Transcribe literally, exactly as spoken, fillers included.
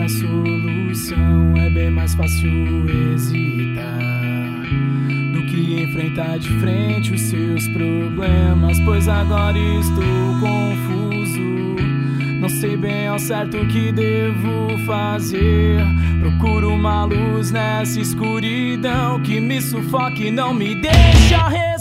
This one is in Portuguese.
a solução. É bem mais fácil hesitar do que enfrentar de frente os seus problemas, pois agora estou confuso. Não sei bem ao certo o que devo fazer. Procuro uma luz nessa escuridão que me sufoca e não me deixa respirar.